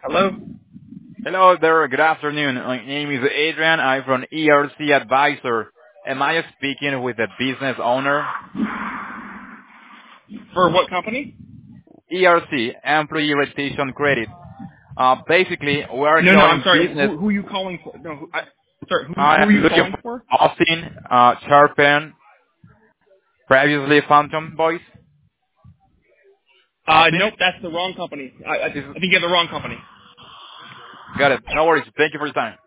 Hello? Hello there. Good afternoon. My name is Adrian. I'm from ERC Advisor. Am I speaking with the business owner? For what company? ERC, Employee Retention Credit. Basically, we are No, I'm showing sorry. business. Who are you calling for? No, sorry. Who I are am you looking calling for for? Austin Sharpen, previously Phantom Boys. Austin? Nope, that's the wrong company. I This think you have the wrong company. got it. No worries. Thank you for your time.